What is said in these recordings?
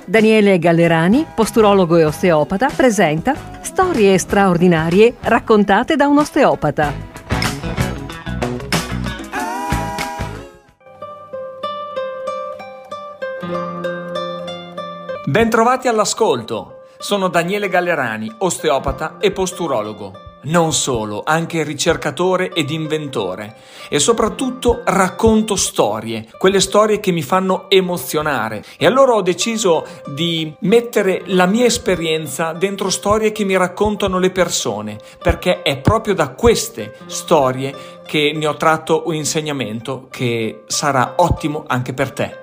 Daniele Gallerani, posturologo e osteopata, presenta storie straordinarie raccontate da un osteopata. Bentrovati all'ascolto. Sono Daniele Gallerani, osteopata e posturologo. Non solo, anche ricercatore ed inventore. E soprattutto racconto storie, quelle storie che mi fanno emozionare. E allora ho deciso di mettere la mia esperienza dentro storie che mi raccontano le persone, perché è proprio da queste storie che ne ho tratto un insegnamento che sarà ottimo anche per te.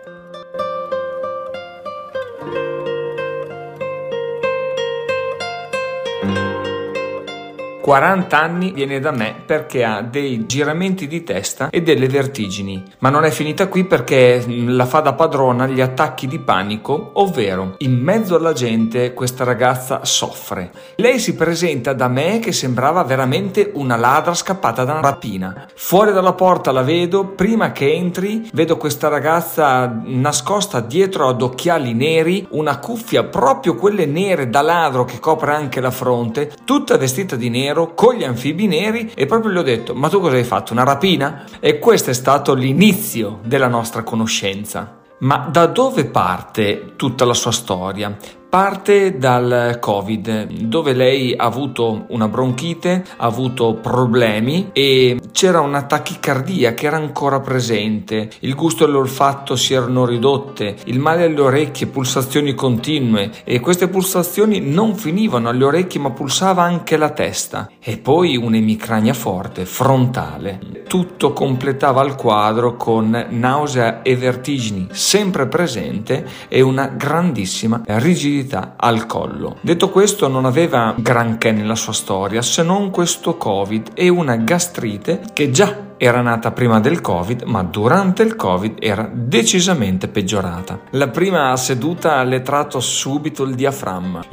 40 anni viene da me perché ha dei giramenti di testa e delle vertigini, ma non è finita qui perché la fa da padrona gli attacchi di panico, ovvero in mezzo alla gente questa ragazza soffre. Lei si presenta da me che sembrava veramente una ladra scappata da una rapina. Fuori dalla porta la vedo, prima che entri vedo questa ragazza nascosta dietro ad occhiali neri, una cuffia proprio quelle nere da ladro che copre anche la fronte, tutta vestita di nero con gli anfibi neri, e proprio le ho detto: ma tu cosa hai fatto, una rapina? E questo è stato l'inizio della nostra conoscenza. Ma da dove parte tutta la sua storia? Parte dal Covid, dove lei ha avuto una bronchite, ha avuto problemi e c'era una tachicardia che era ancora presente, il gusto e l'olfatto si erano ridotte, il male alle orecchie, pulsazioni continue, e queste pulsazioni non finivano alle orecchie ma pulsava anche la testa, e poi un'emicrania forte, frontale. Tutto completava il quadro con nausea e vertigini sempre presente e una grandissima rigidità al collo. Detto questo, non aveva granché nella sua storia se non questo Covid e una gastrite che già era nata prima del Covid, ma durante il Covid era decisamente peggiorata. La prima seduta le tratto subito il diaframma,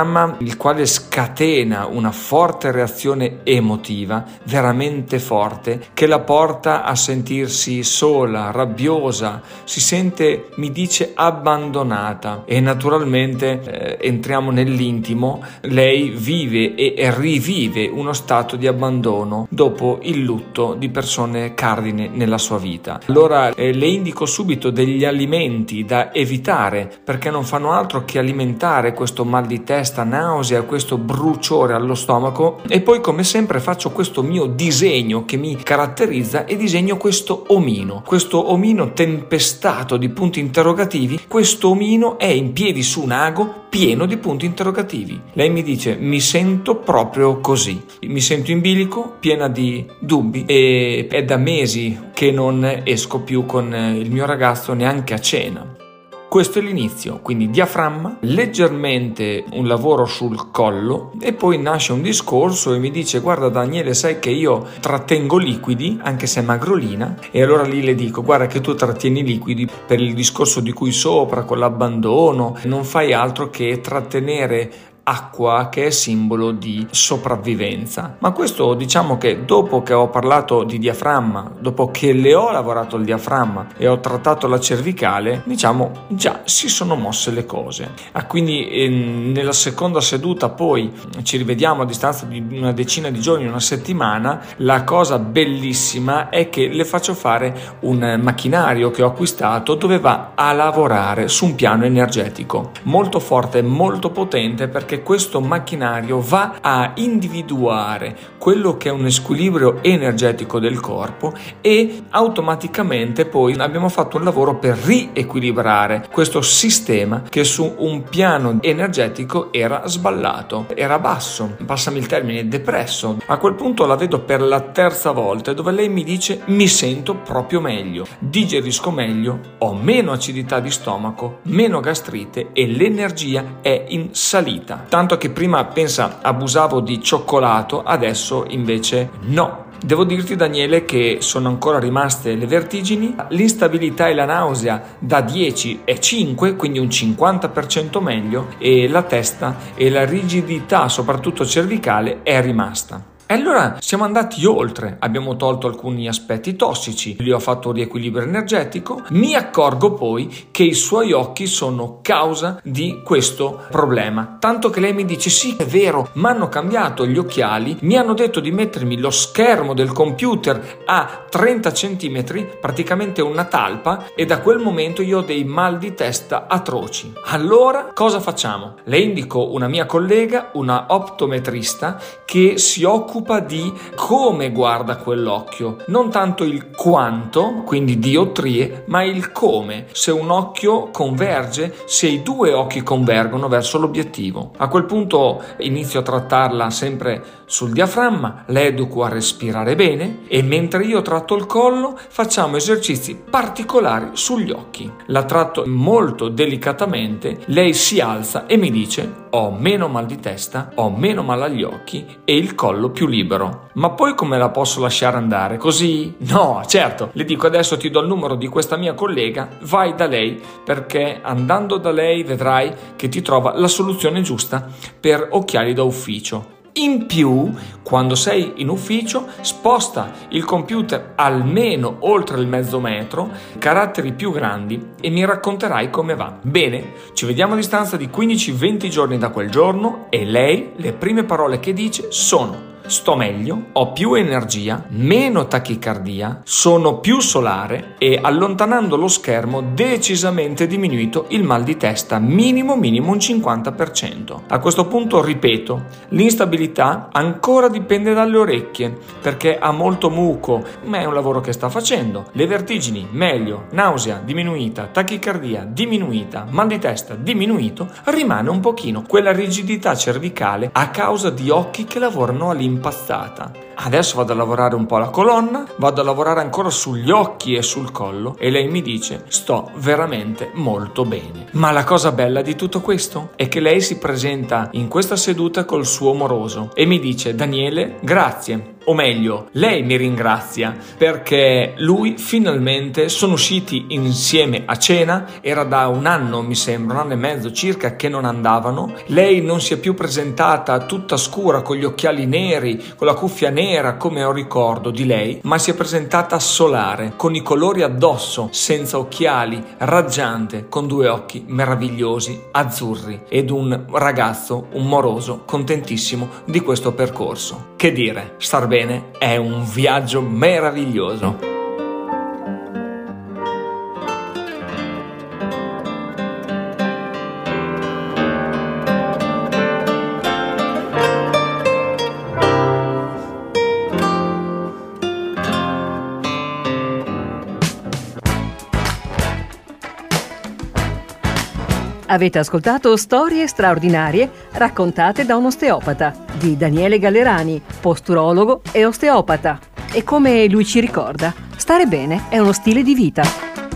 il quale scatena una forte reazione emotiva, veramente forte, che la porta a sentirsi sola, rabbiosa, si sente, mi dice, abbandonata, e naturalmente entriamo nell'intimo. Lei vive e rivive uno stato di abbandono dopo il lutto di persone cardine nella sua vita. Allora le indico subito degli alimenti da evitare, perché non fanno altro che alimentare questo mal di testa, nausea, questo bruciore allo stomaco. E poi, come sempre, faccio questo mio disegno che mi caratterizza e disegno questo omino tempestato di punti interrogativi. Questo omino è in piedi su un ago pieno di punti interrogativi. Lei mi dice: mi sento proprio così, mi sento in bilico, piena di dubbi, e è da mesi che non esco più con il mio ragazzo neanche a cena. Questo è l'inizio, quindi diaframma, leggermente un lavoro sul collo, e poi nasce un discorso e mi dice: guarda Daniele, sai che io trattengo liquidi anche se è magrolina? E allora lì le dico: guarda che tu trattieni liquidi per il discorso di cui sopra, con l'abbandono, non fai altro che trattenere acqua, che è simbolo di sopravvivenza. Ma questo, diciamo che dopo che ho parlato di diaframma, dopo che le ho lavorato il diaframma e ho trattato la cervicale, diciamo già si sono mosse le cose. Quindi nella seconda seduta poi ci rivediamo a distanza di una decina di giorni, una settimana. La cosa bellissima è che le faccio fare un macchinario che ho acquistato, dove va a lavorare su un piano energetico molto forte e molto potente, perché questo macchinario va a individuare quello che è un squilibrio energetico del corpo, e automaticamente poi abbiamo fatto un lavoro per riequilibrare questo sistema che su un piano energetico era sballato, era basso, passami il termine, depresso. A quel punto la vedo per la terza volta, dove lei mi dice: mi sento proprio meglio, digerisco meglio, ho meno acidità di stomaco, meno gastrite e l'energia è in salita. Tanto che prima, pensa, abusavo di cioccolato, adesso invece no. Devo dirti, Daniele, che sono ancora rimaste le vertigini, l'instabilità e la nausea da 10 è 5, quindi un 50% meglio, e la testa e la rigidità, soprattutto cervicale, è rimasta. E allora siamo andati oltre, abbiamo tolto alcuni aspetti tossici, gli ho fatto un riequilibrio energetico, mi accorgo poi che i suoi occhi sono causa di questo problema, tanto che lei mi dice sì, è vero, mi hanno cambiato gli occhiali, mi hanno detto di mettermi lo schermo del computer a 30 centimetri, praticamente una talpa, e da quel momento io ho dei mal di testa atroci. Allora cosa facciamo? Le indico una mia collega, una optometrista, che si occupa di come guarda quell'occhio, non tanto il quanto, quindi diottrie, ma il come, se un occhio converge, se i due occhi convergono verso l'obiettivo. A quel punto inizio a trattarla sempre sul diaframma, la educo a respirare bene e mentre io tratto il collo facciamo esercizi particolari sugli occhi. La tratto molto delicatamente, lei si alza e mi dice: ho meno mal di testa, ho meno mal agli occhi e il collo più libero. Ma poi come la posso lasciare andare così? No, certo, le dico: adesso ti do il numero di questa mia collega, vai da lei, perché andando da lei vedrai che ti trova la soluzione giusta per occhiali da ufficio. In più, quando sei in ufficio, sposta il computer almeno oltre il mezzo metro, caratteri più grandi, e mi racconterai come va. Bene, ci vediamo a distanza di 15-20 giorni da quel giorno e lei, le prime parole che dice sono: sto meglio, ho più energia, meno tachicardia, sono più solare e allontanando lo schermo decisamente diminuito il mal di testa, minimo un 50%. A questo punto ripeto, l'instabilità ancora dipende dalle orecchie perché ha molto muco, ma è un lavoro che sta facendo. Le vertigini meglio, nausea diminuita, tachicardia diminuita, mal di testa diminuito, rimane un pochino quella rigidità cervicale a causa di occhi che lavorano all'impazzata. Adesso vado a lavorare un po' la colonna, vado a lavorare ancora sugli occhi e sul collo e lei mi dice: sto veramente molto bene. Ma la cosa bella di tutto questo è che lei si presenta in questa seduta col suo moroso e mi dice: Daniele, grazie. O meglio, lei mi ringrazia perché lui finalmente sono usciti insieme a cena, era da un anno, mi sembra, un anno e mezzo circa che non andavano, lei non si è più presentata tutta scura con gli occhiali neri, con la cuffia nera come ho ricordo di lei, ma si è presentata solare, con i colori addosso, senza occhiali, raggiante, con due occhi meravigliosi, azzurri, ed un ragazzo, un moroso, contentissimo di questo percorso. Che dire, star bene è un viaggio meraviglioso. Avete ascoltato Storie straordinarie raccontate da un osteopata di Daniele Gallerani, posturologo e osteopata. E come lui ci ricorda, stare bene è uno stile di vita.